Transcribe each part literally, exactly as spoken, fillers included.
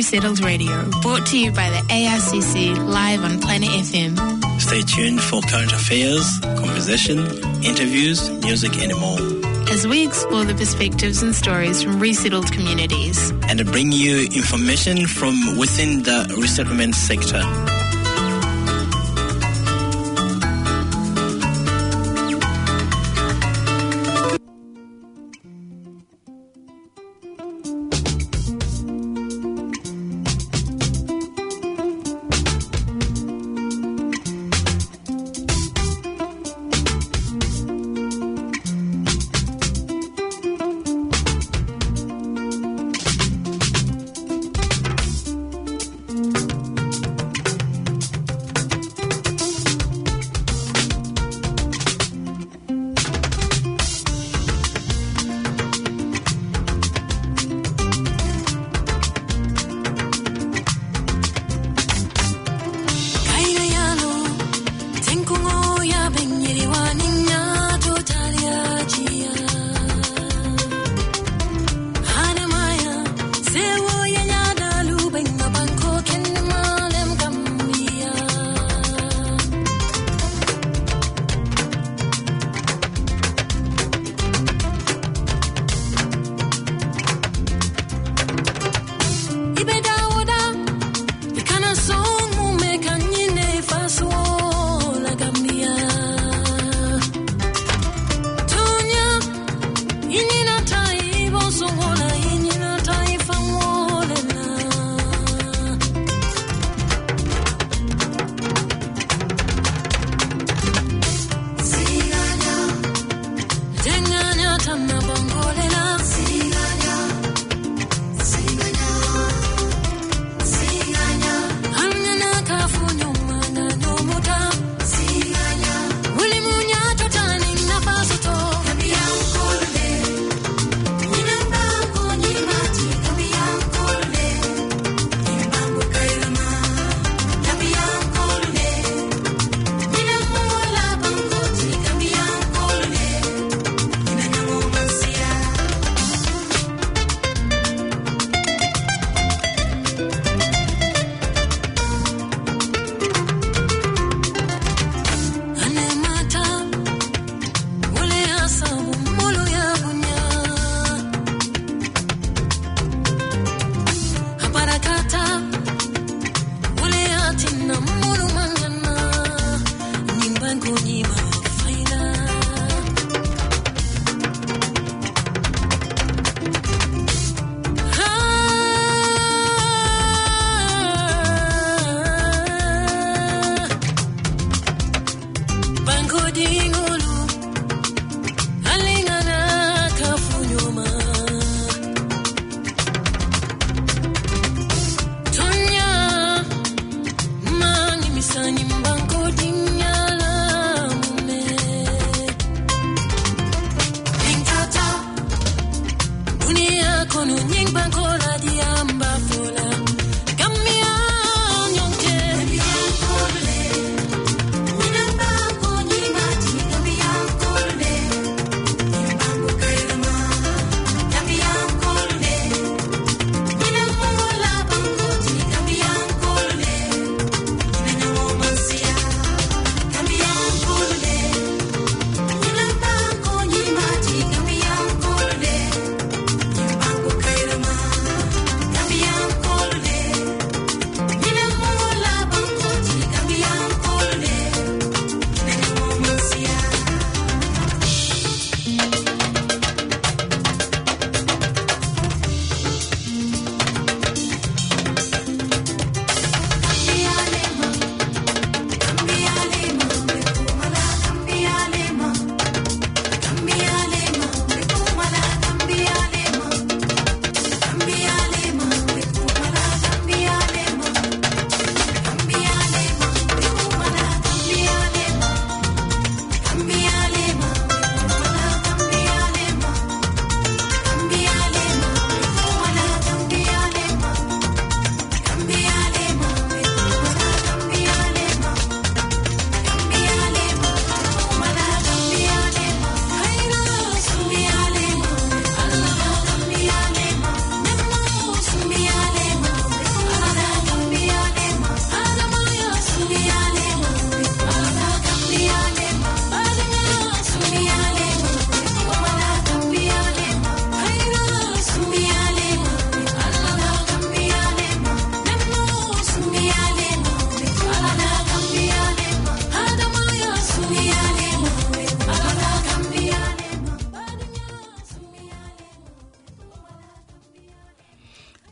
Resettled Radio, brought to you by the A R C C, live on Planet F M. Stay tuned for current affairs, conversation, interviews, music and more, as we explore the perspectives and stories from resettled communities and bring you information from within the resettlement sector. See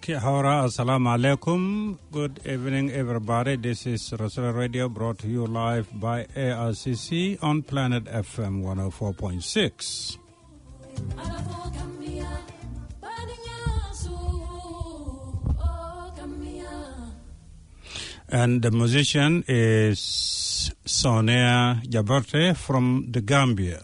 Haura, assalamu alaikum. Good evening, everybody. This is Rasul Radio, brought to you live by A R C C on Planet F M one oh four point six. And the musician is Sonia Jabarte from the Gambia.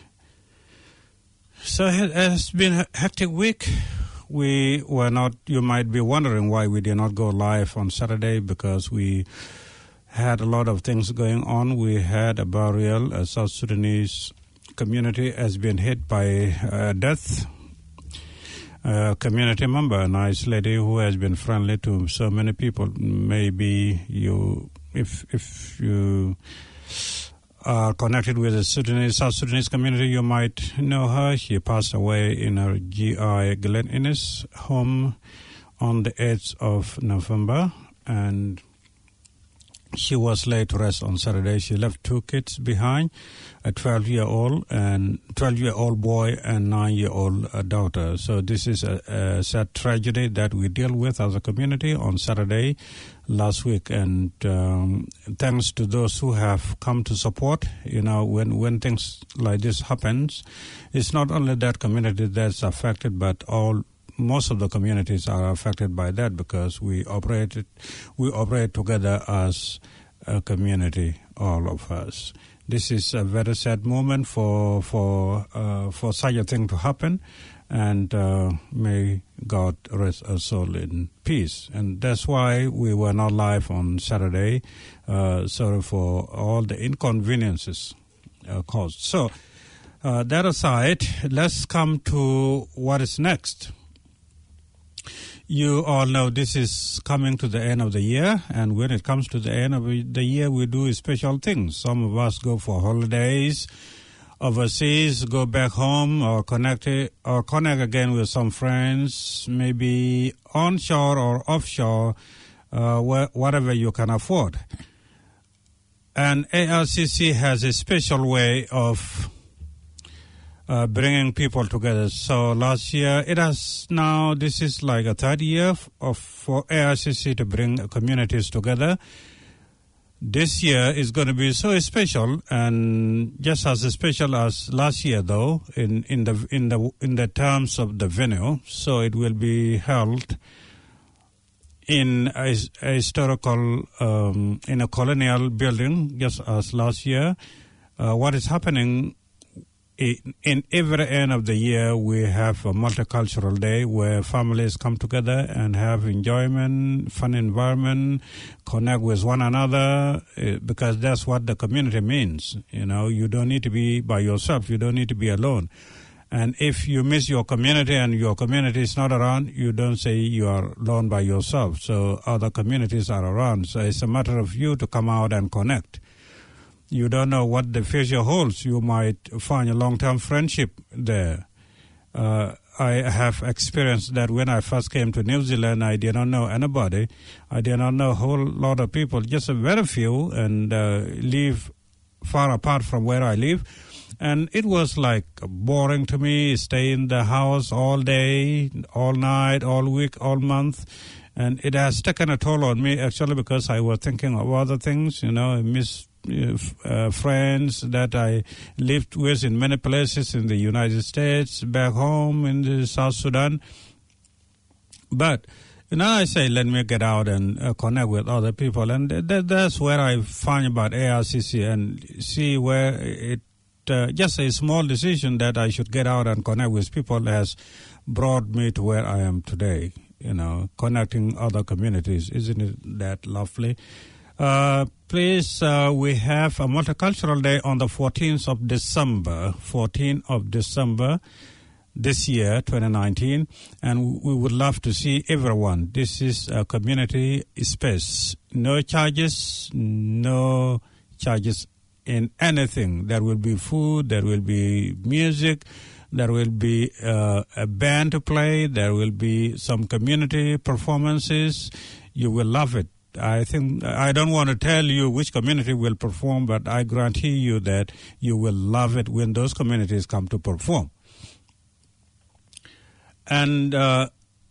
So it has been a hectic week. We were not, you might be wondering why we did not go live on Saturday, because we had a lot of things going on. We had a burial. A South Sudanese community has been hit by uh, death. A community member, a nice lady who has been friendly to so many people. Maybe you, if if you are connected with the Sudanese, South Sudanese community, you might know her. She passed away in her G I Glen Innes home on the eighth of November, and she was laid to rest on Saturday. She left two kids behind, a twelve-year-old and twelve-year-old boy and nine-year-old daughter. So this is a, a sad tragedy that we deal with as a community on Saturday last week. And um, thanks to those who have come to support. You know, when, when things like this happens, it's not only that community that's affected, but all most of the communities are affected by that, because we operate we operate together as a community, all of us. This is a very sad moment for for uh, for such a thing to happen, and uh, may God rest our soul in peace. And that's why we were not live on Saturday. Uh, sorry for all the inconveniences uh, caused. So uh, that aside, let's come to what is next. You all know this is coming to the end of the year, and when it comes to the end of the year, we do special things. Some of us go for holidays overseas, go back home, or connect or connect again with some friends, maybe onshore or offshore, uh, wh- whatever you can afford. And A R C C has a special way of Uh, bringing people together. So last year, it has now, this is like a third year of for A R C C to bring communities together. This year is going to be so special, and just as special as last year, though, in, in the in the in the terms of the venue. So it will be held in a, a historical, um, in a colonial building, just as last year. Uh, what is happening? In every end of the year, we have a multicultural day where families come together and have enjoyment, fun environment, connect with one another, because that's what the community means. You know, you don't need to be by yourself. You don't need to be alone. And if you miss your community and your community is not around, you don't say you are alone by yourself. So other communities are around. So it's a matter of you to come out and connect. You don't know what the future holds. You might find a long-term friendship there. Uh, I have experienced that when I first came to New Zealand, I did not know anybody. I did not know a whole lot of people, just a very few, and uh, live far apart from where I live. And it was like boring to me, stay in the house all day, all night, all week, all month. And it has taken a toll on me, actually, because I was thinking of other things, you know, I miss Uh, friends that I lived with in many places in the United States, back home in the South Sudan. But now I say, let me get out and uh, connect with other people. And th- that's where I find about A R C C and see where it, uh, just a small decision that I should get out and connect with people has brought me to where I am today, you know, connecting other communities. Isn't it that lovely? Uh, please, uh, we have a multicultural day on the fourteenth of December, fourteenth of December this year, twenty nineteen, and we would love to see everyone. This is a community space. No charges, no charges in anything. There will be food, there will be music, there will be uh, a band to play, there will be some community performances. You will love it. I think I don't want to tell you which community will perform, but I guarantee you that you will love it when those communities come to perform. And uh,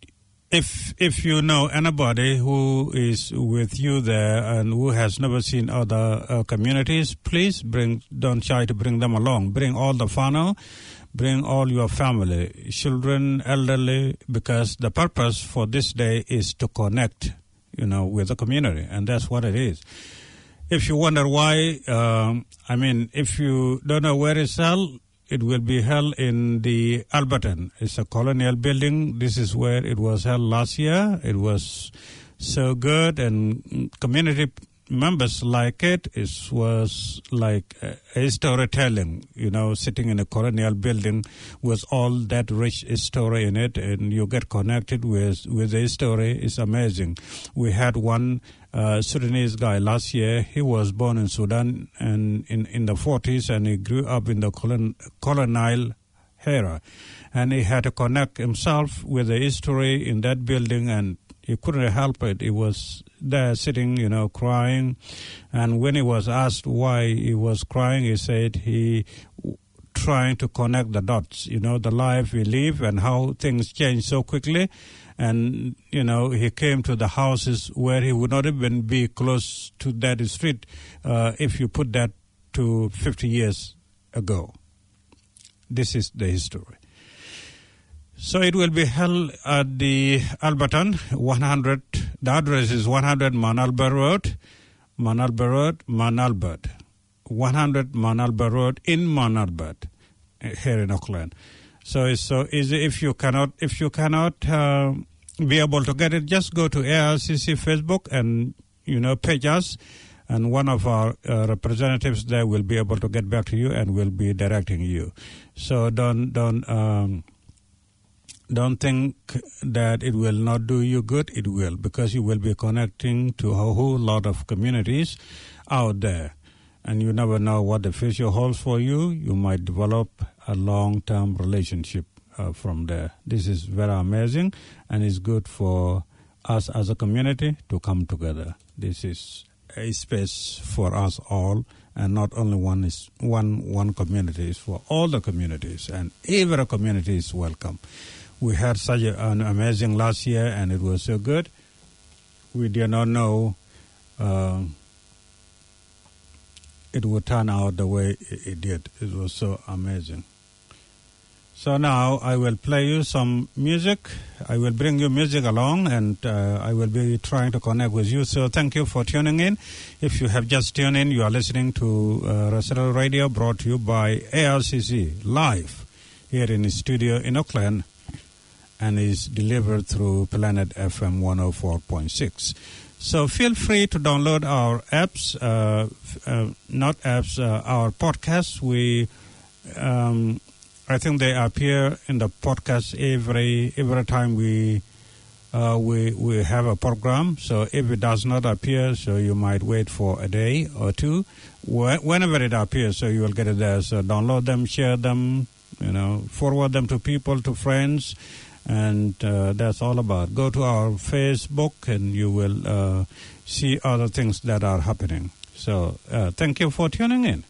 if if you know anybody who is with you there and who has never seen other uh, communities, please bring. Don't shy to bring them along. Bring all the whānau, bring all your family, children, elderly, because the purpose for this day is to connect, you know, with the community, and that's what it is. If you wonder why, um, I mean, if you don't know where it's held, it will be held in the Alberton. It's a colonial building. This is where it was held last year. It was so good, and community members like it. It was like a storytelling, you know, sitting in a colonial building with all that rich story in it, and you get connected with, with the story. It's amazing. We had one uh, Sudanese guy last year. He was born in Sudan and in, in the forties, and he grew up in the colon, colonial era. And he had to connect himself with the history in that building, and he couldn't help it. He was there sitting, you know, crying. And when he was asked why he was crying, he said he trying to connect the dots, you know, the life we live and how things change so quickly. And, you know, he came to the houses where he would not even be close to that street uh, if you put that to fifty years ago. This is the history. So it will be held at the Alberton, one hundred, the address is one hundred Mount Albert Road, Mount Albert Road, Mount Albert, one hundred Mount Albert Road in Mount Albert, here in Auckland. So it's so easy. If you cannot, if you cannot uh, be able to get it, just go to A R C C Facebook and, you know, page us, and one of our uh, representatives there will be able to get back to you and will be directing you. So don't don't. Um, Don't think that it will not do you good. It will, because you will be connecting to a whole lot of communities out there. And you never know what the future holds for you. You might develop a long-term relationship uh, from there. This is very amazing, and it's good for us as a community to come together. This is a space for us all, and not only one is one one community. It's for all the communities, and every community is welcome. We had such a, an amazing last year, and it was so good. We did not know uh, it would turn out the way it, it did. It was so amazing. So now I will play you some music. I will bring you music along, and uh, I will be trying to connect with you. So thank you for tuning in. If you have just tuned in, you are listening to uh, Recital Radio, brought to you by A R C C live here in the studio in Auckland, and is delivered through Planet F M one oh four point six. So feel free to download our apps, uh, uh, not apps, uh, our podcasts. We, um, I think they appear in the podcast every every time we uh, we we have a program. So if it does not appear, so you might wait for a day or two. Whenever it appears, so you will get it there. So download them, share them, you know, forward them to people, to friends. And uh, that's all about. Go to our Facebook, and you will uh, see other things that are happening. So uh, thank you for tuning in.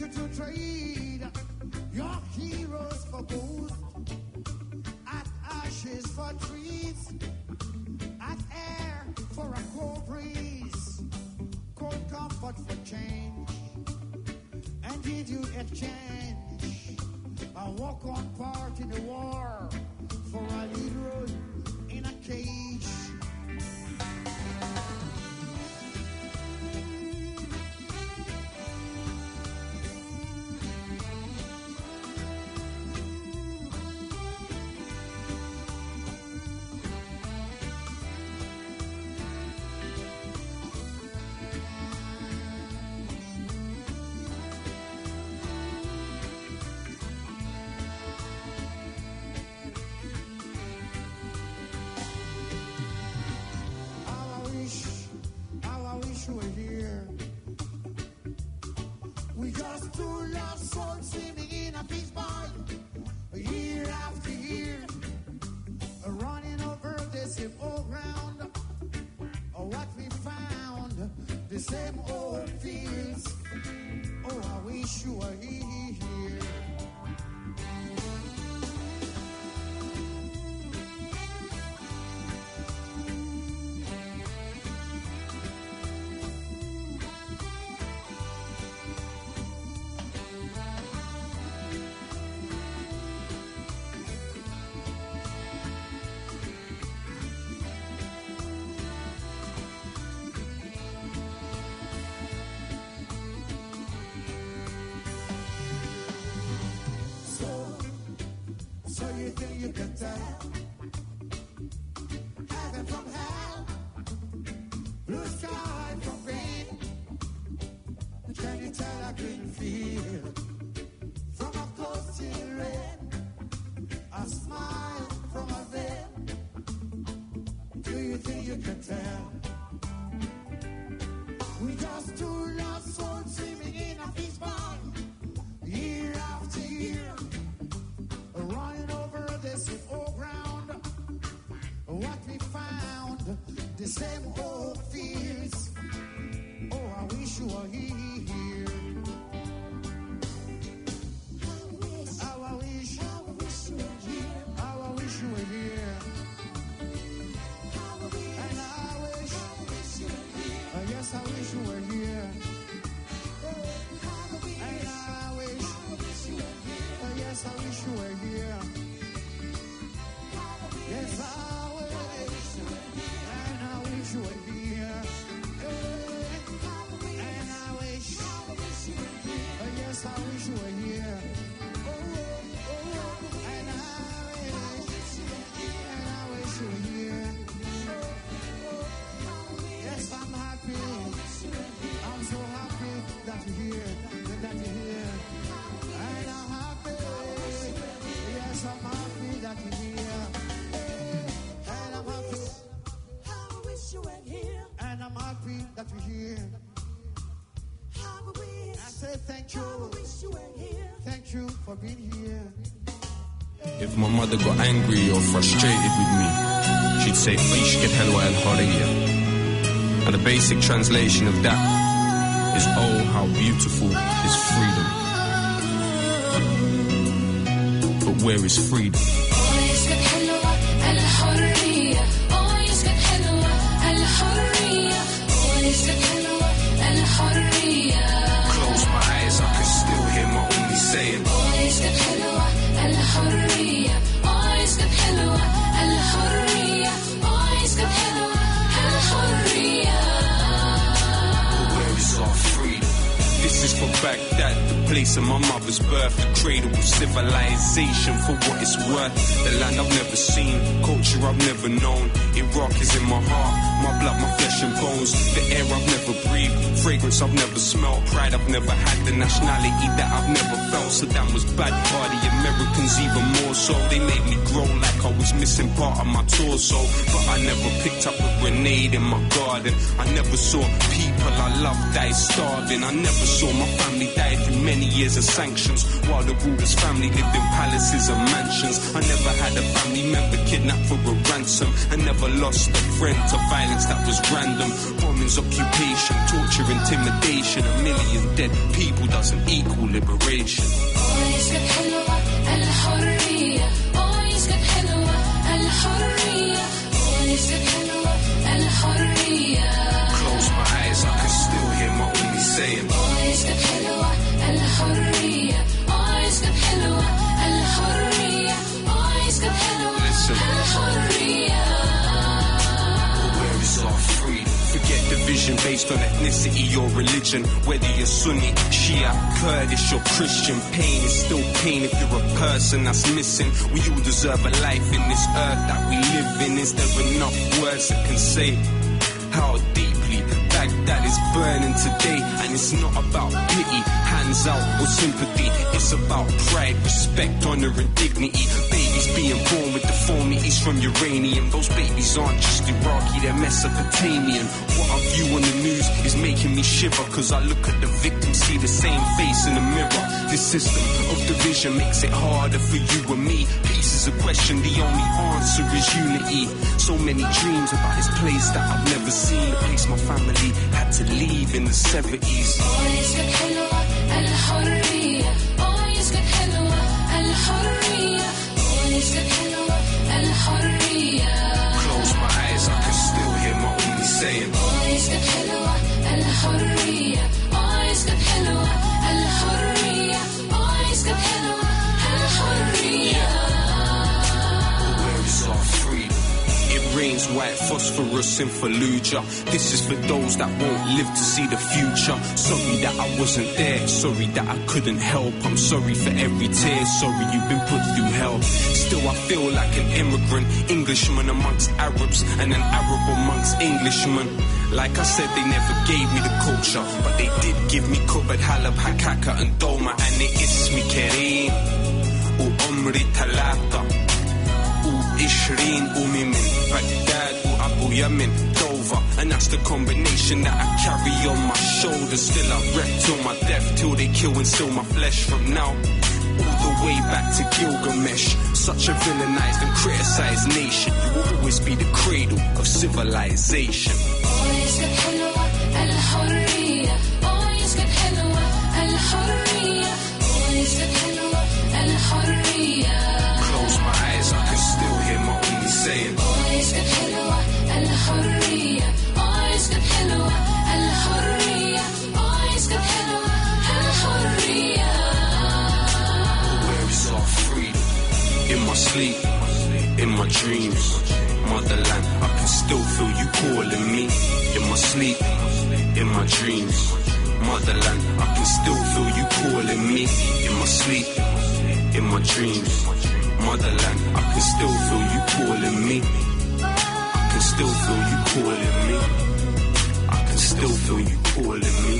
you to trade your heroes for gold, at ashes for trees, at air for a cold breeze, cold comfort for change. And did you exchange a walk-on part in the war for a lead role in a cage? Same old fields. Oh, I wish you were here. So you think you can tell heaven from hell, blue sky from rain? Can you tell a green field from a coastal rain? A smile from a veil? Do you think you can tell? We just two lost souls swimming in a fish pond, year after year, running over the same old ground. What we found, the same old fields. Oh, I wish you were here. How I wish, how I wish you were here. How I wish you were here. And I wish, uh, yes, I wish you were here. And I wish, uh, yes, I wish you were here. Yes, I wish, and I wish you were here. And I wish, uh, yes, I wish you were here. Oh, oh, and I wish, and I wish you were here. Yes, I'm happy. I'm so happy that you're here, that you're here. And I'm happy. Yes, I'm happy that you're here. And I'm happy. How I wish you were here. And I'm happy that you're here. How I wish. I say thank How I you. wish you were here. Thank you for being here. If my mother got angry or frustrated with me, she'd say "Ishq helwa al hariya," and the basic translation of that is "Oh, how beautiful is freedom." But where is freedom? Close my eyes, I can still hear my only saying. Where is our freedom? This is for Baghdad, the place of my mother's birth, the cradle of civilization for what it's worth. The land I've never seen, culture I've never known. Iraq is in my heart, my blood, my flesh and bones. The air I've never breathed, fragrance I've never smelled, pride I've never had, the nationality that I've never felt. Saddam was bad for the Americans even more so. They made me grow like I was missing part of my torso. But I never picked up a grenade in my garden. I never saw people I loved die starving. I never saw my family die through many years of sanctions, while the ruler's family lived in palaces and mansions. I never had Had a family member kidnapped for a ransom, and never lost a friend to violence that was random. Bombings, occupation, torture, intimidation. A million dead people doesn't equal liberation. Close my eyes, I can still hear my only saying. Listen. Where is our freedom? Forget division based on ethnicity or religion. Whether you're Sunni, Shia, Kurdish or Christian, pain is still pain if you're a person that's missing. We all deserve a life in this earth that we live in. Is there enough words that can say how deeply Baghdad is burning today? And it's not about pity, hands out or sympathy. It's about pride, respect, honor and dignity. Babies being born with deformities from uranium. Those babies aren't just Iraqi, they're Mesopotamian. What I view on the news is making me shiver, cause I look at the victim, see the same face in the mirror. This system of division makes it harder for you and me. Peace is a question, the only answer is unity. So many dreams about this place that I've never seen. The place my family had to leave in the seventies. Close my eyes, I can still hear my only saying. Where is our freedom? It rains white phosphorus in Fallujah. This is for those that won't live to see the future. Sorry that I wasn't there, sorry that I couldn't help. I'm sorry for every tear, sorry you've been put through hell. Still I feel like an immigrant, Englishman amongst Arabs and an Arab amongst Englishmen. Like I said, they never gave me the culture, but they did give me Kubad, Halab, Hakaka and Doma. And it is me Kareem, u Umri Talata, u Ishrin umi min Baghdad, u Abu Yamin, Dover. And that's the combination that I carry on my shoulders. Still I rep till my death, till they kill and steal my flesh. From now all the way back to Gilgamesh, such a villainized and criticized nation. You will always be the cradle of civilization. Close my eyes, I can still hear my only saying. Where is our freedom? In my sleep, in my dreams, motherland, I can still feel you calling me. In my sleep, in my dreams, motherland, I can still feel you calling me. In my sleep, in my dreams, motherland, I can still feel you calling me. I can still feel you calling me. I can still feel you calling me.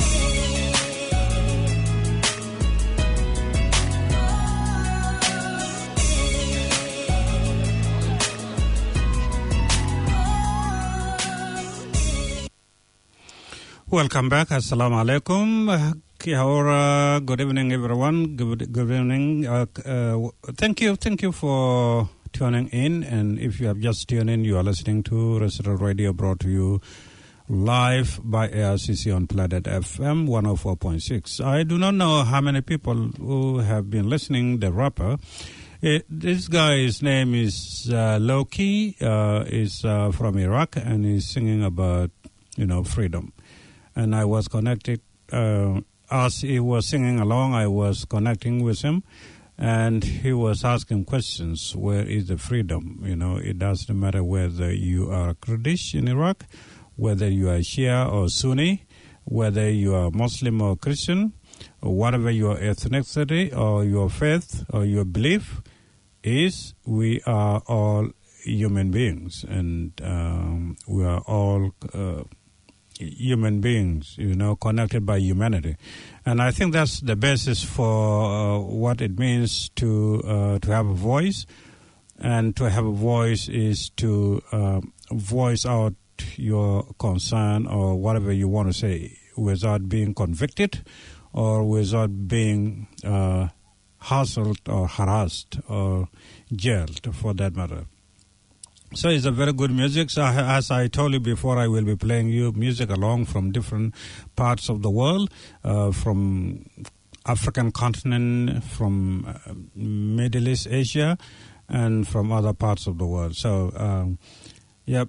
Welcome back. Assalamu alaikum. Kia ora. Good evening, everyone. Good, good evening. Uh, uh, thank you. Thank you for tuning in. And if you have just tuned in, you are listening to Recital Radio, brought to you live by A R C C on Planet F M one oh four point six. I do not know how many people who have been listening. The rapper. It, this guy's name is uh, Loki. Uh, is uh, from Iraq, and he's singing about, you know, freedom. And I was connected, uh, as he was singing along, I was connecting with him, and he was asking questions. Where is the freedom? You know, it doesn't matter whether you are Kurdish in Iraq, whether you are Shia or Sunni, whether you are Muslim or Christian, or whatever your ethnicity or your faith or your belief is, we are all human beings, and um, we are all uh, human beings, you know, connected by humanity. And I think that's the basis for uh, what it means to uh, to have a voice. And to have a voice is to uh, voice out your concern or whatever you want to say without being convicted or without being uh, hassled or harassed or jailed, for that matter. So it's a very good music. So as I told you before, I will be playing you music along from different parts of the world, uh, from African continent, from uh, Middle East, Asia, and from other parts of the world. So, um, yep.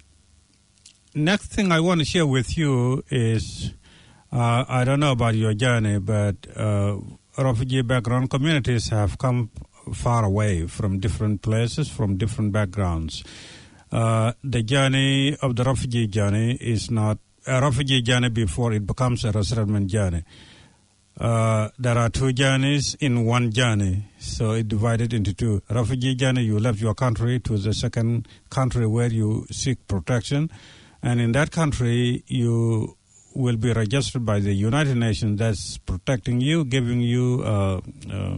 Next thing I want to share with you is, uh, I don't know about your journey, but uh, refugee background communities have come far away from different places, from different backgrounds. Uh, the journey of the refugee journey is not a refugee journey before it becomes a resettlement journey. Uh, there are two journeys in one journey, so it divided into two. Refugee journey, you left your country to the second country where you seek protection, and in that country you will be registered by the United Nations that's protecting you, giving you uh, uh,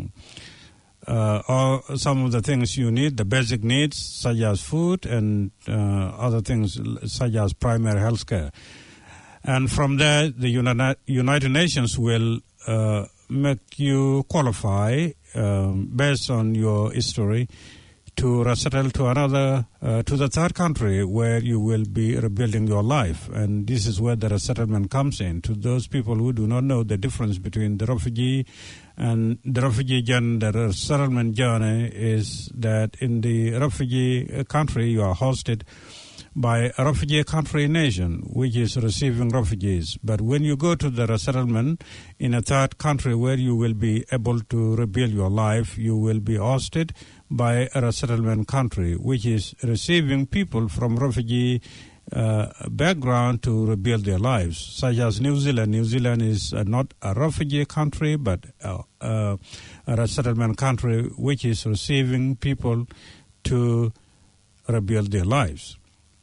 uh, all, some of the things you need, the basic needs such as food and uh, other things such as primary health care. And from there, the Uni- United Nations will uh, make you qualify um, based on your history to resettle to another, uh, to the third country where you will be rebuilding your life. And this is where the resettlement comes in. To those people who do not know the difference between the refugee and the refugee journey, the resettlement journey is that in the refugee country you are hosted by a refugee country nation which is receiving refugees. But when you go to the resettlement in a third country where you will be able to rebuild your life, you will be hosted by a resettlement country which is receiving people from refugee uh, background to rebuild their lives, such as New Zealand. New Zealand is uh, not a refugee country but uh, uh, a resettlement country which is receiving people to rebuild their lives.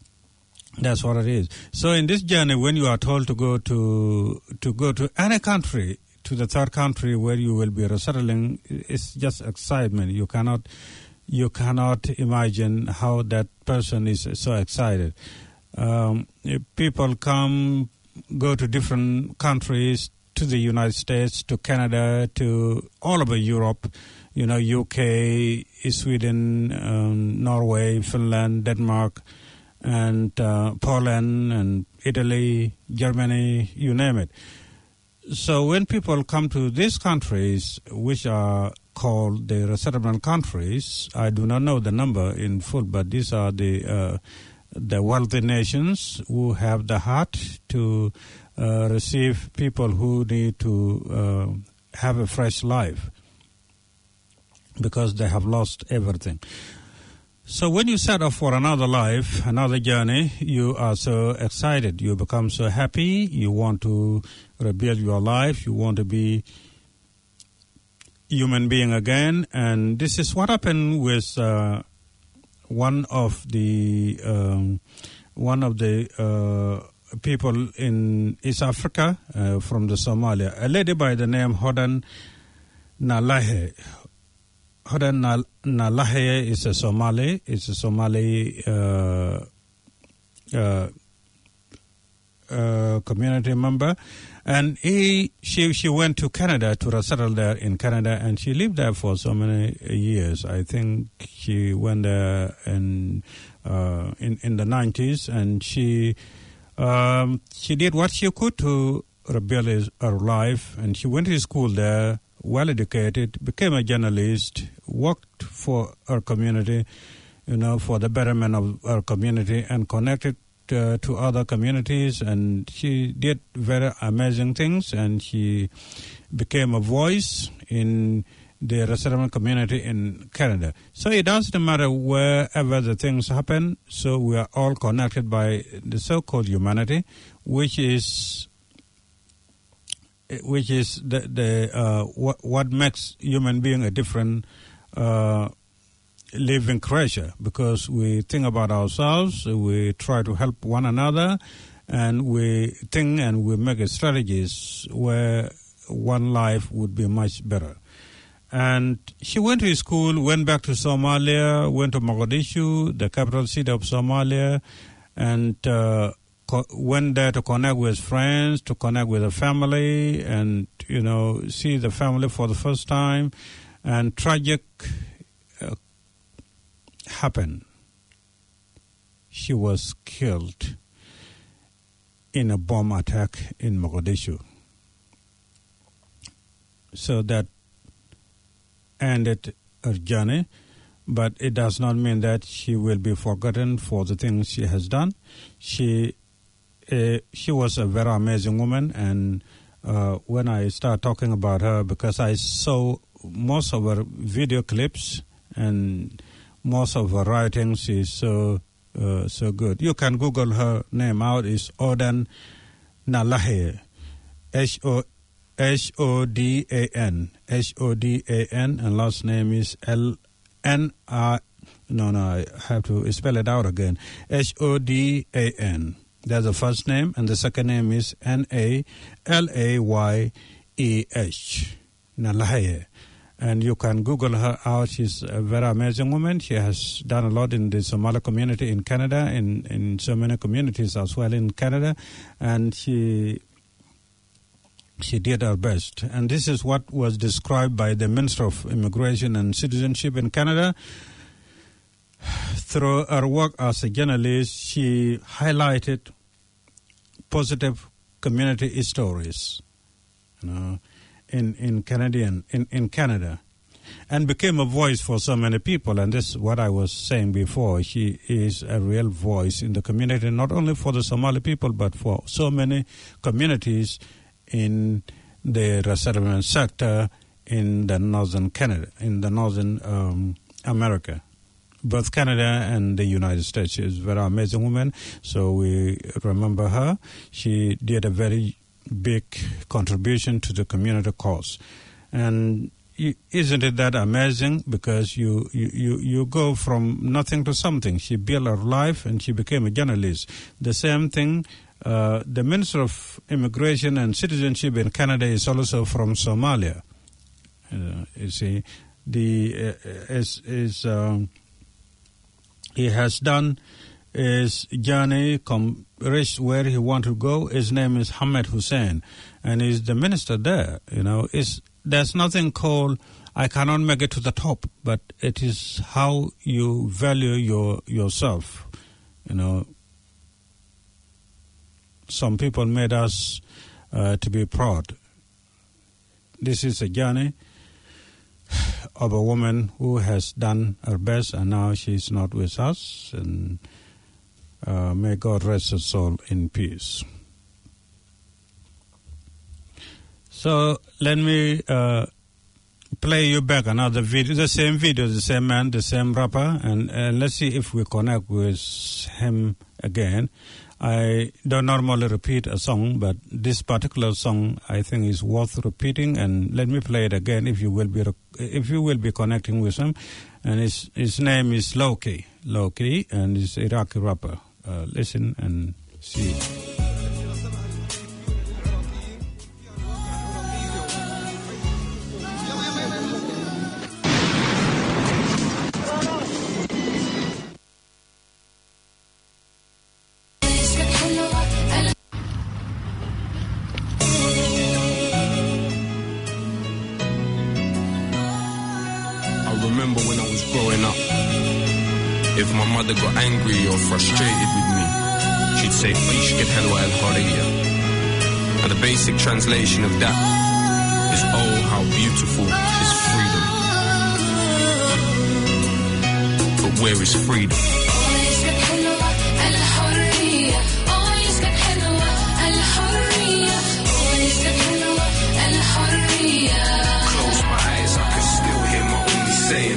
That's what it is. So in this journey, when you are told to go to to go to any country, to the third country where you will be resettling, it's just excitement. You cannot you cannot imagine how that person is so excited. Um, people come, go to different countries, to the United States, to Canada, to all over Europe, you know, U K, Sweden, um, Norway, Finland, Denmark, and uh, Poland and Italy, Germany, you name it. So when people come to these countries, which are called the resettlement countries, I do not know the number in full, but these are the uh, the wealthy nations who have the heart to uh, receive people who need to uh, have a fresh life because they have lost everything. So when you set off for another life, another journey, you are so excited. You become so happy. You want to rebuild your life. You want to be human being again. And this is what happened with uh, one of the um, one of the uh, people in East Africa uh, from the Somalia, a lady by the name Hodan Nalahe. Hodan Nalahe is a Somali. It's a Somali uh, uh, uh, community member, and he she she went to Canada to resettle there in Canada, and she lived there for so many years. I think she went there in uh, in in the nineties, and she um, she did what she could to rebuild his, her life, and she went to school there. Well educated, became a journalist, worked for our community, you know, for the betterment of our community, and connected uh, to other communities. And she did very amazing things, and she became a voice in the resettlement community in Canada. So it doesn't matter wherever the things happen. So we are all connected by the so-called humanity, which is which is the, the uh, what, what makes human being a different uh, living creature, because we think about ourselves, we try to help one another, and we think and we make strategies where one life would be much better. And she went to school, went back to Somalia, went to Mogadishu, the capital city of Somalia, and uh, went there to connect with friends, to connect with the family, and, you know, see the family for the first time. And tragic uh, happened. She was killed in a bomb attack in Mogadishu. So that ended her journey, but it does not mean that she will be forgotten for the things she has done. She uh, she was a very amazing woman, and uh, when I start talking about her, because I saw most of her video clips and most of her writings is so uh, so good. You can Google her name out. It's Odan Nalahe, H O H O D A N, H O D A N, and last name is L N R. No, no, I have to spell it out again. H O D A N. That's the first name, and the second name is N A L A Y E H. Nalahe. And you can Google her out. She's a very amazing woman. She has done a lot in the Somali community in Canada, in, in so many communities as well in Canada. And she she did her best. And this is what was described by the Minister of Immigration and Citizenship in Canada. Through her work as a journalist, she highlighted positive community stories, you know, in, in Canadian in, in Canada, and became a voice for so many people. And this is what I was saying before. She is a real voice in the community, not only for the Somali people, but for so many communities in the resettlement sector in the northern Canada, in the northern um, America. Both Canada and the United States. She is a very amazing woman, so we remember her. She did a very big contribution to the community cause. And isn't it that amazing? Because you, you, you, you go from nothing to something. She built her life and she became a journalist. The same thing, uh, the Minister of Immigration and Citizenship in Canada is also from Somalia. Uh, you see, the uh, is is um, he has done his journey, come reach where he want to go. His name is Ahmed Hussein, and he's the minister there. You know, it's, there's nothing called I cannot make it to the top, but it is how you value your yourself. You know, some people made us uh, to be proud. This is a journey of a woman who has done her best, and now she's not with us, and uh, may God rest her soul in peace. So let me uh, play you back another video, the same video, the same man, the same rapper, and uh, let's see if we connect with him again. I don't normally repeat a song, but this particular song I think is worth repeating. And let me play it again if you will be if you will be connecting with him. And his his name is Loki, Loki, and he's an Iraqi rapper. Uh, listen and see. If my mother got angry or frustrated with me, she'd say, "Ishket halwa al-hariya." And the basic translation of that is, "Oh, how beautiful is freedom." But where is freedom? Close my eyes, I can still hear my only saying.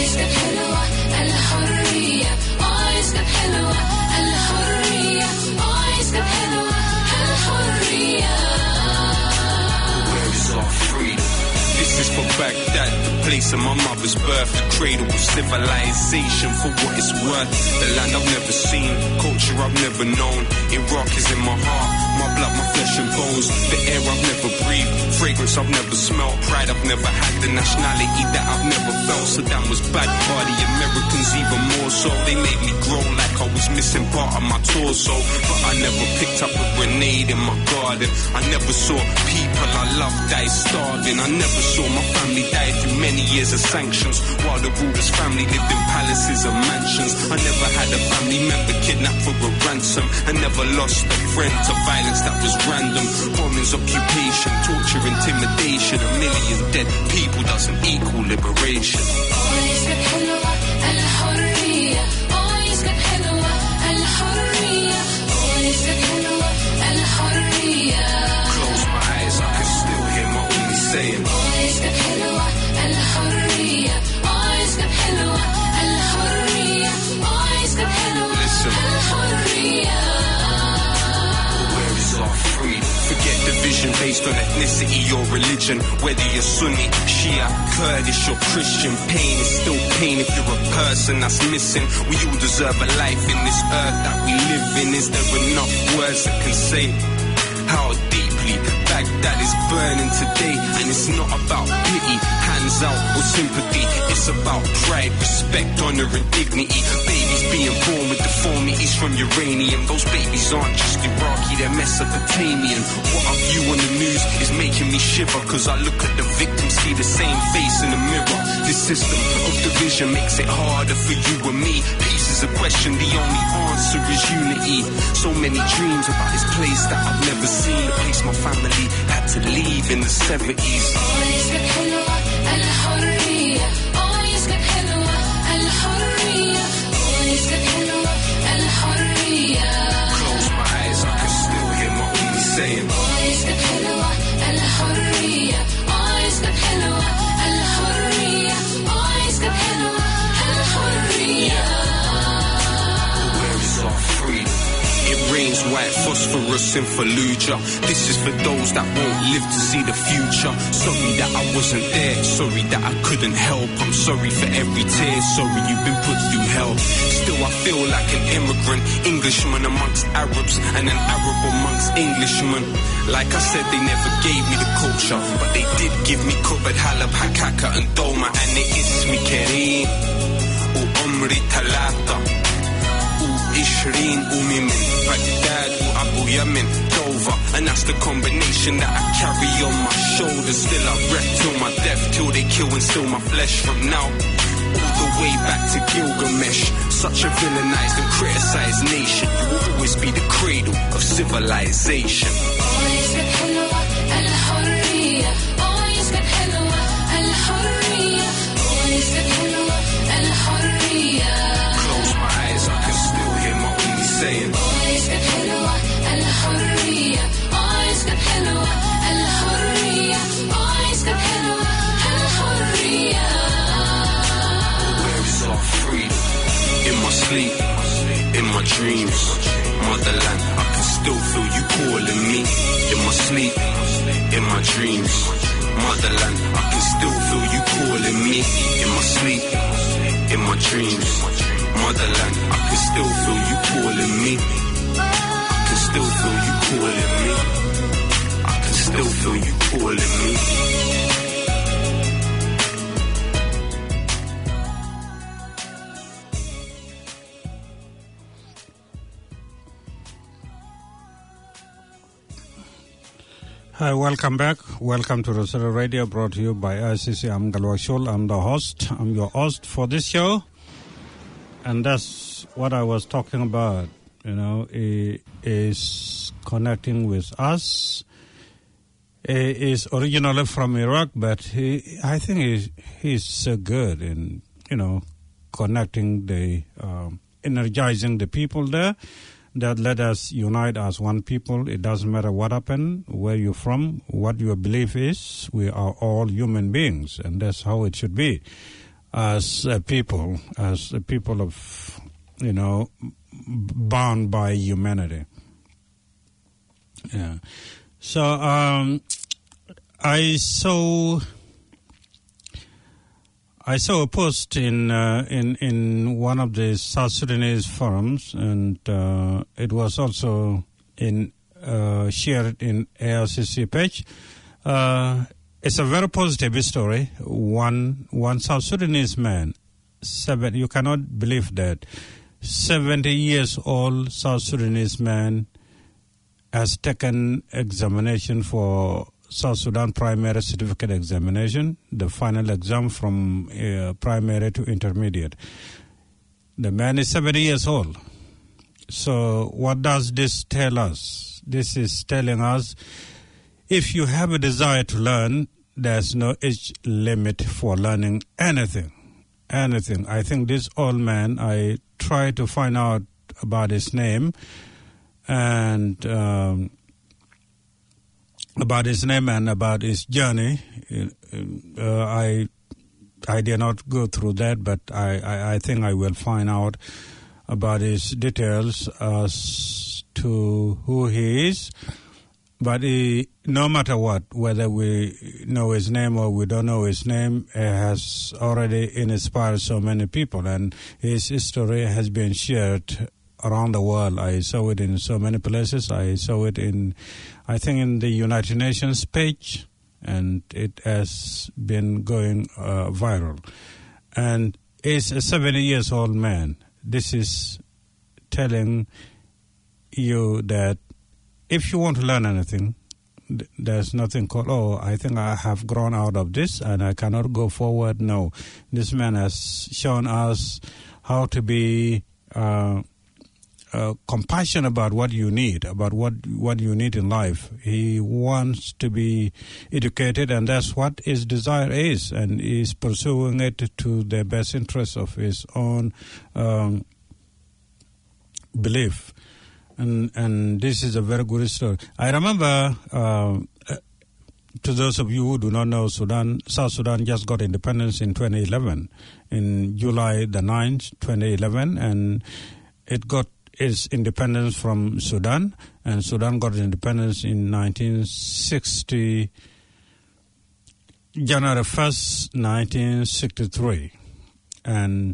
This is for Baghdad, the place of my mother's birth, the cradle of civilization for what it's worth. The land I've never seen, culture I've never known. Iraq is in my heart, my blood, my flesh and bones. The air I've never breathed, fragrance I've never smelled, pride I've never had, the nationality that I've never felt. Saddam was bad, by the Americans even more so. They made me grow like I was missing part of my torso. But I never picked up a grenade in my garden. I never saw people I loved die starving. I never saw my family die through many years of sanctions, while the ruler's family lived in palaces and mansions. I never had a family member kidnapped for a ransom. I never lost a friend to violence that was random. Bombings, occupation, torture, intimidation. A million dead people doesn't equal liberation. Close my eyes, I can still hear my only saying. Listen, where is our freedom? Forget division based on ethnicity or religion. Whether you're Sunni, Shia, Kurdish or Christian, pain is still pain if you're a person that's missing. We all deserve a life in this earth that we live in. Is there enough words that can say how deeply Baghdad is burning today? And it's not about pity, hands out or sympathy. It's about pride, respect, honor and dignity. Babies being born with deformities from uranium. Those babies aren't just Iraqi, they're Mesopotamian. What I view on the news is making me shiver, cause I look at the victim, see the same face in the mirror. This system of division makes it harder for you and me. Peace is a question, the only answer is unity. So many dreams about this place that I've never seen, a place my family had to leave in the seventies. Close my eyes, I can still hear my only saying. Where is our freedom? It rains white phosphorus in Fallujah. This is for those that won't live to see the future. Sorry that I wasn't there, sorry that I couldn't help. I'm sorry for every tear, sorry you've been put through hell. Still I feel like an immigrant, Englishman amongst Arabs and an Arab amongst Englishmen. Like I said, they never gave me the culture, but they did give me Kubad, Halab, Hakaka and Doma. And it is me Kareem, u Umri Talata, u Ishrin Umi min Baghdad, u Abu Yamin, Dover. And that's the combination that I carry on my shoulders. Still I rep till my death, till they kill and steal my flesh. From now all the way back to Gilgamesh, such a villainized and criticized nation. You will always be the cradle of civilization. Close my eyes, I can still hear my only saying. Where is our freedom? In my sleep, in my dreams, motherland, I can still feel you calling me. In my sleep, in my dreams, motherland, I can still feel you calling me. In my sleep, in my dreams, motherland, I can still feel you calling me. I can still feel you calling me. I can still feel you calling me. Hi, welcome back. Welcome to Rosetta Radio, brought to you by I C C. I'm Galwa Shul. I'm the host. I'm your host for this show. And that's what I was talking about, you know, he is connecting with us. He is originally from Iraq, but he, I think he's, he's so good in, you know, connecting the, um, energizing the people there. That let us unite as one people. It doesn't matter what happened, where you're from, what your belief is. We are all human beings, and that's how it should be. As a people, as a people of, you know, bound by humanity. Yeah. So um, I saw. I saw a post in uh, in in one of the South Sudanese forums, and uh, it was also in uh, shared in A R C C page. Uh, it's a very positive story. One one South Sudanese man, seven. You cannot believe that. seventy years old South Sudanese man has taken examination for South Sudan primary certificate examination, the final exam from uh, primary to intermediate. The man is seventy years old. So what does this tell us? This is telling us if you have a desire to learn, there's no age limit for learning anything. Anything. I think this old man, I tried to find out about his name and um, about his name and about his journey. Uh, I I did not go through that, but I, I, I think I will find out about his details as to who he is. But he, no matter what, whether we know his name or we don't know his name, it has already inspired so many people, and his history has been shared around the world. I saw it in so many places. I saw it in, I think, in the United Nations page, and it has been going uh, viral. And he's a seventy years old man. This is telling you that if you want to learn anything, there's nothing called, oh, I think I have grown out of this and I cannot go forward. No, this man has shown us how to be uh, uh, compassionate about what you need, about what, what you need in life. He wants to be educated, and that's what his desire is, and he's pursuing it to the best interest of his own um, belief. And and this is a very good story. I remember, uh, to those of you who do not know, Sudan, South Sudan just got independence in twenty eleven, in July the ninth, twenty eleven, and it got its independence from Sudan, and Sudan got independence in nineteen sixty, January first, nineteen sixty-three, and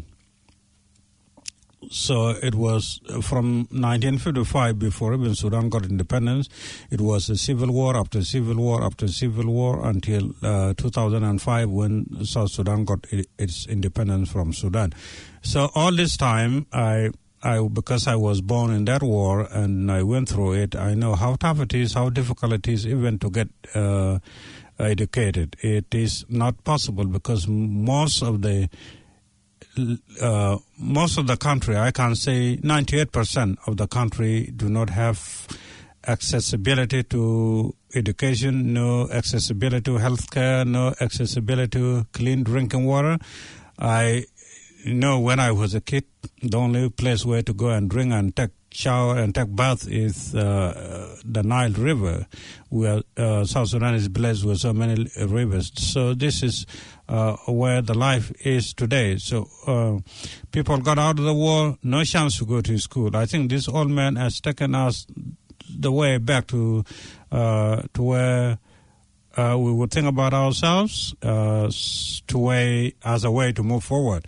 so it was from nineteen fifty-five, before even Sudan got independence. It was a civil war after civil war after civil war until uh, two thousand five, when South Sudan got its independence from Sudan. So all this time, I, I because I was born in that war and I went through it, I know how tough it is, how difficult it is even to get uh, educated. It is not possible because most of the Uh, most of the country, I can say ninety-eight percent of the country do not have accessibility to education, no accessibility to healthcare, no accessibility to clean drinking water. I know when I was a kid, the only place where to go and drink and take shower and take bath is uh, the Nile River, where uh, South Sudan is blessed with so many rivers. So this is uh, where the life is today. So uh, people got out of the war, no chance to go to school. I think this old man has taken us the way back to uh, to where uh, we would think about ourselves uh, to way as a way to move forward.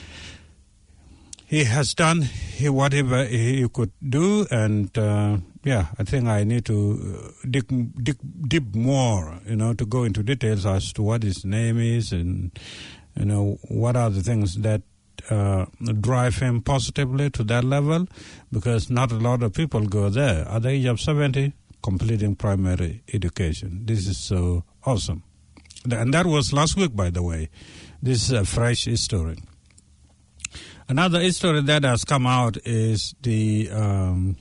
He has done whatever he could do, and uh, yeah, I think I need to dig, dig, dig more, you know, to go into details as to what his name is, and you know what are the things that uh, drive him positively to that level, because not a lot of people go there at the age of seventy, completing primary education. This is so awesome, and that was last week, by the way. This is a fresh story. Another story that has come out is the um,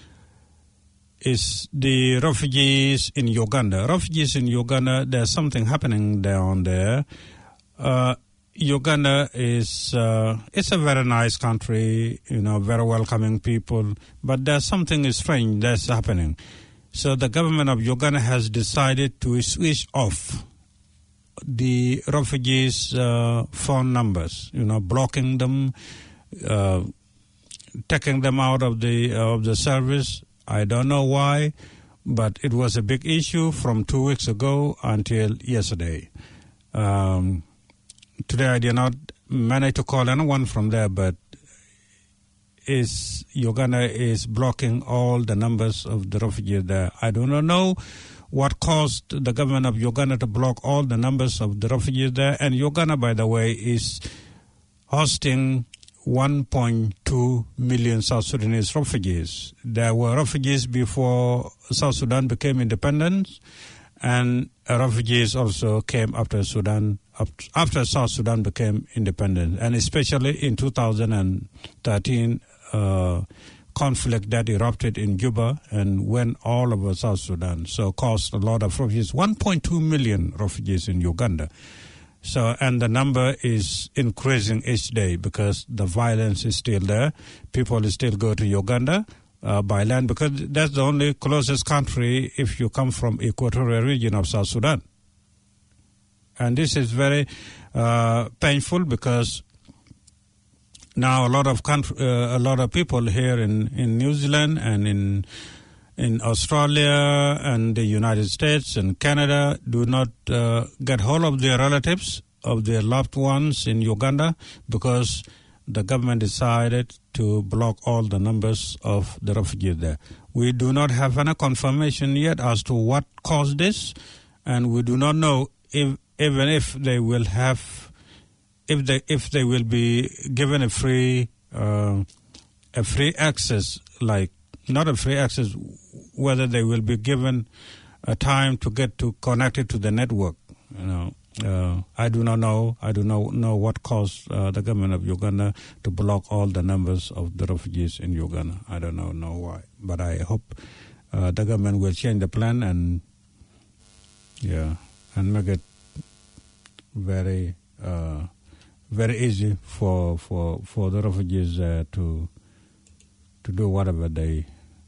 is the refugees in Uganda. Refugees in Uganda, there's something happening down there. Uh, Uganda is uh, it's a very nice country, you know, very welcoming people, but there's something strange that's happening. So the government of Uganda has decided to switch off the refugees' uh, phone numbers, you know, blocking them, uh, taking them out of the uh, of the service. I don't know why, but it was a big issue from two weeks ago until yesterday. Um, today I did not manage to call anyone from there, but is Uganda is blocking all the numbers of the refugees there. I do not know what caused the government of Uganda to block all the numbers of the refugees there. And Uganda, by the way, is hosting one point two million South Sudanese refugees. There were refugees before South Sudan became independent, and refugees also came after Sudan, after South Sudan became independent, and especially in two thousand thirteen, uh, conflict that erupted in Juba and went all over South Sudan, so caused a lot of refugees, one point two million refugees in Uganda. So, and the number is increasing each day because the violence is still there. People still go to Uganda uh, by land because that's the only closest country if you come from equatorial region of South Sudan. And this is very uh, painful because now a lot of country, uh, a lot of people here in, in New Zealand and in in Australia and the United States and Canada do not uh, get hold of their relatives, of their loved ones in Uganda, because the government decided to block all the numbers of the refugees there. We do not have any confirmation yet as to what caused this, and we do not know if even if they will have, if they if they will be given a free uh, a free access, like not a free access, whether they will be given a time to get to connected to the network. You know, uh, I do not know. I do not know what caused uh, the government of Uganda to block all the numbers of the refugees in Uganda. I don't know, know why, but I hope uh, the government will change the plan and yeah, and make it very uh, very easy for for for the refugees uh, to to do whatever they.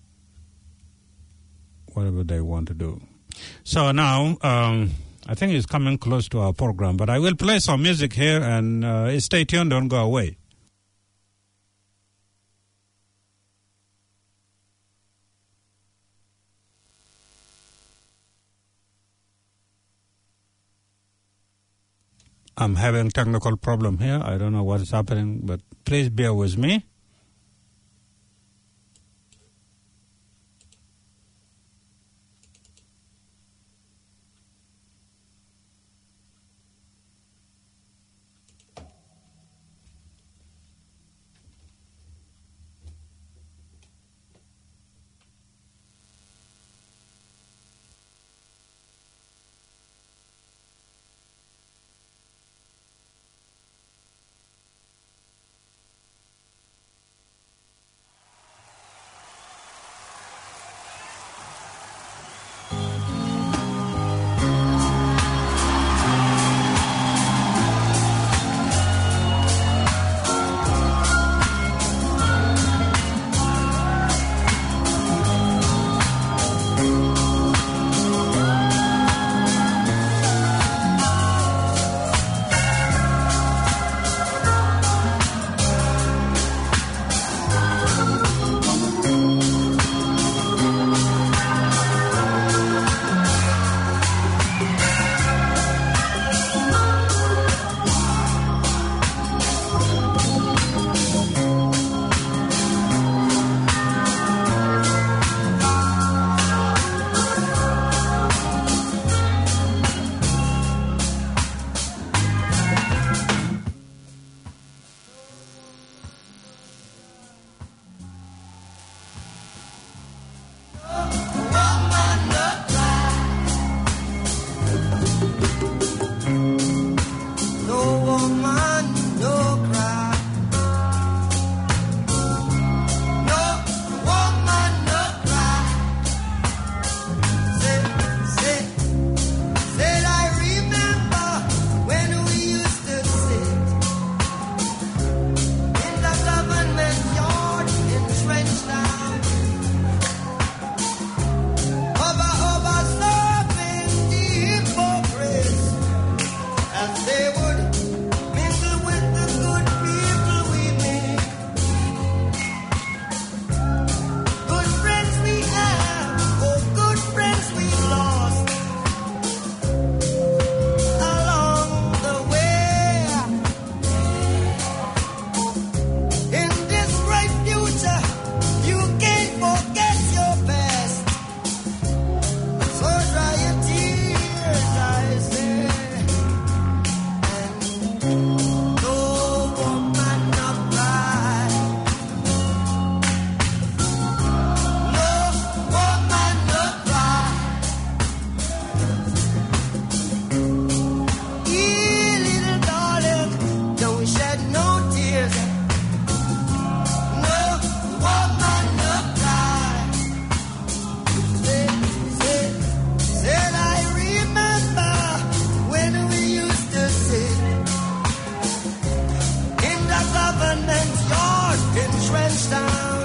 whatever they want to do. So now, um, I think it's coming close to our program, but I will play some music here and uh, stay tuned, don't go away. I'm having technical problem here. I don't know what is happening, but please bear with me. down.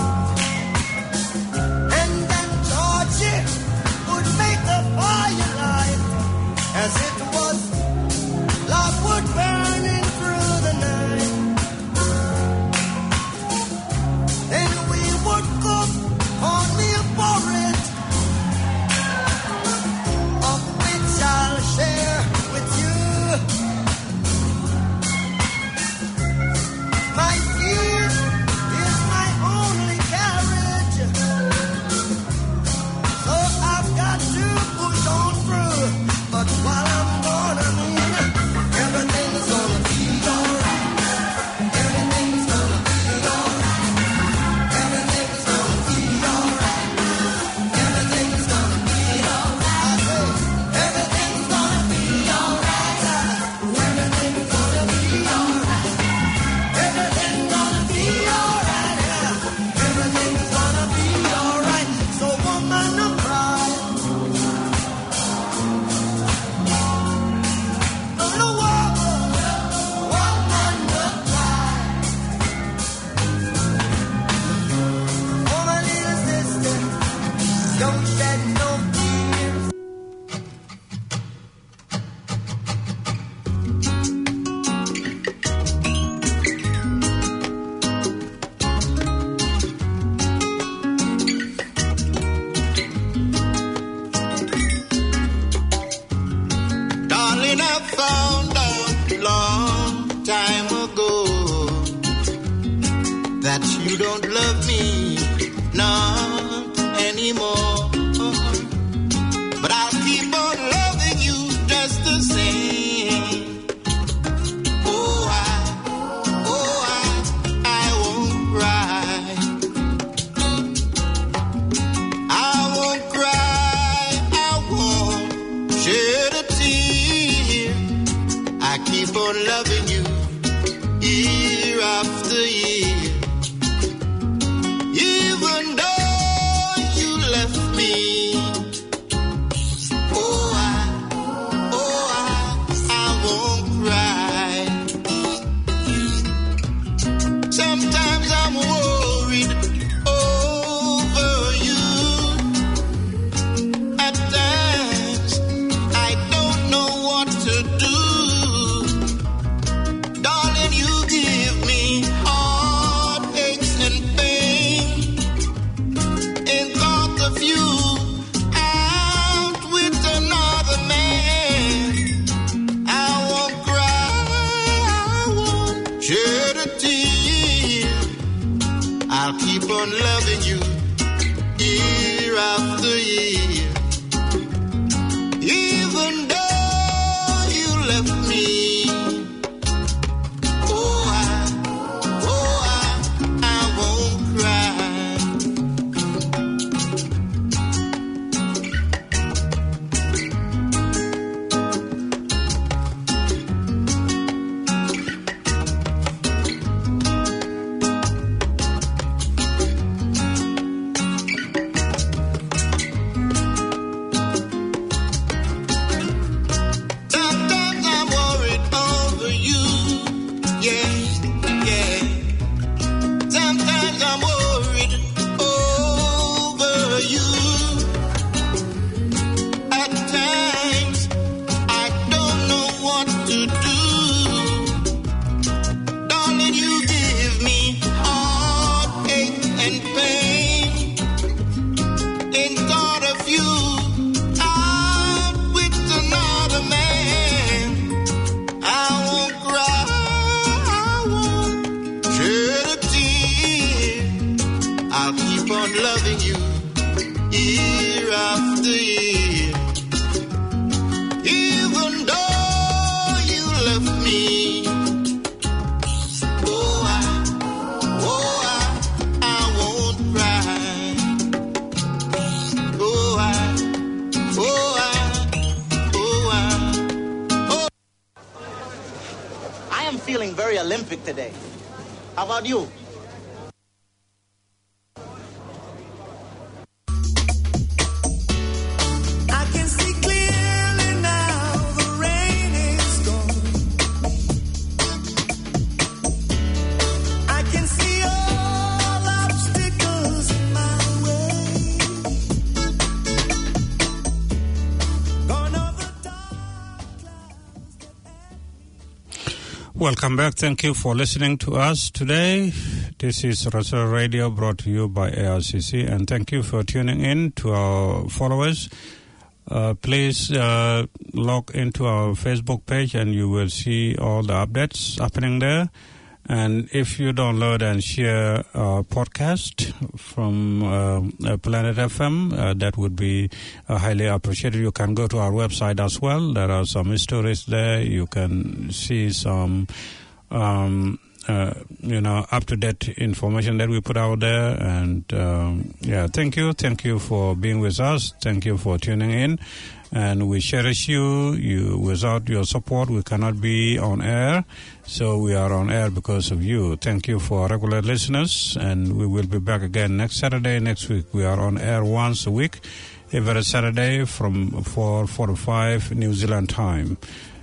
And then Georgie would make the fire light as it was logwood burning through the night. Then we would cook cornmeal porridge, of which I'll share with you. My fear is my only carriage, so I've got to push on through. But while I'm gone, I mean, everything's gonna be alright. Everything's gonna be alright. Everything's gonna be alright. Everything's gonna be alright. Everything's gonna be alright. Everything's gonna be alright. Everything's gonna be alright. Everything's gonna be alright. So woman, don't cry. No, no, woman, woman, don't cry. Oh, my little sister, don't shed no tears. Darling, I found out long time ago that you don't love me, not anymore. But I'll keep on loving you just the same. Oh, I, oh, I, I won't cry. I won't cry, I won't shed a tear. I keep on loving you year after year. Even though you left me, oh I, oh I, I won't cry. Sometimes I'm worried over you. At times I don't know what to do. Darling, you give me heartaches and pain. In thought of you out with another man, I won't cry, I won't shed a tear. I'll keep on loving you year after year. Even though you left me, oh I, oh I, I won't cry. Sometimes I'm worried over you, yeah, yeah. Sometimes I'm worried over you. At times I don't know what to do. Darling, you give me heartache and pain. In thought of you out with another man, I won't cry, I won't shed a tear. I'll keep on loving you year after year. Even though you left me, oh I, oh I, I won't cry. Oh I, oh I, oh I, oh. I am feeling very Olympic today. How about you? I can see clearly now the rain is gone. I can see all Welcome back. Thank you for listening to us today. This is Rasa Radio brought to you by A R C C, and thank you for tuning in to our followers. Uh, please uh, log into our Facebook page and you will see all the updates happening there. And if you download and share our podcast from uh, Planet F M, uh, that would be uh, highly appreciated. You can go to our website as well. There are some stories there. You can see some, um, uh, you know, up-to-date information that we put out there. And, um, yeah, thank you. Thank you for being with us. Thank you for tuning in. And we cherish you. You, without your support, we cannot be on air. So we are on air because of you. Thank you for regular listeners. And we will be back again next Saturday. Next week, we are on air once a week, every Saturday from four forty-five New Zealand time.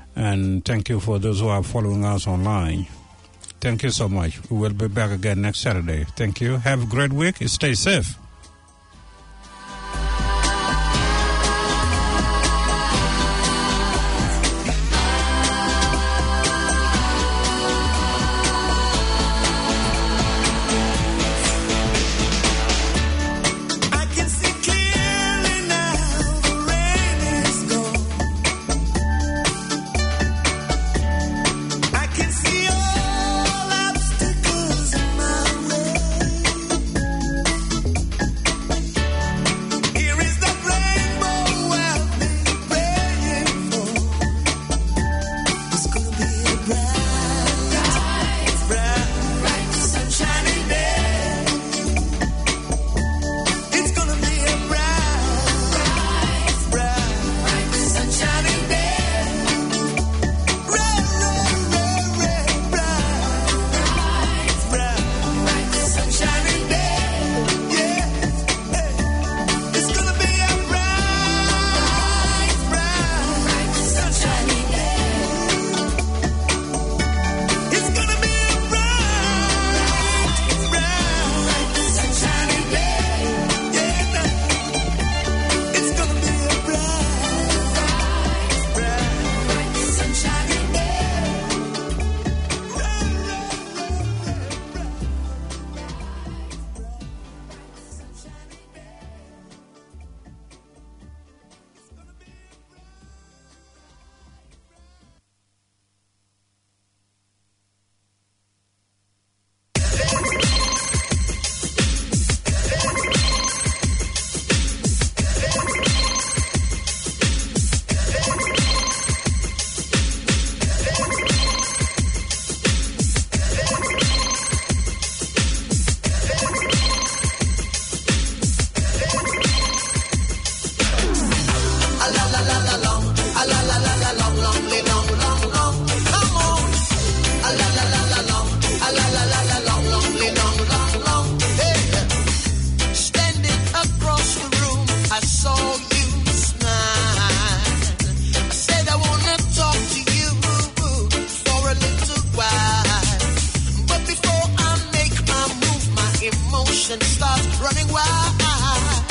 And thank you for those who are following us online. Thank you so much. We will be back again next Saturday. Thank you. Have a great week. Stay safe. Start running wild.